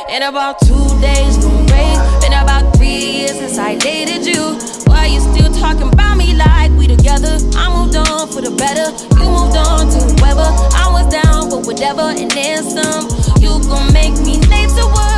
In about 2 days, gon' raise. Been about 3 years since I dated you. Why you still talking about me like we together? I moved on for the better. You moved on to whoever. I was down for whatever and then some. You gon' make me late to work.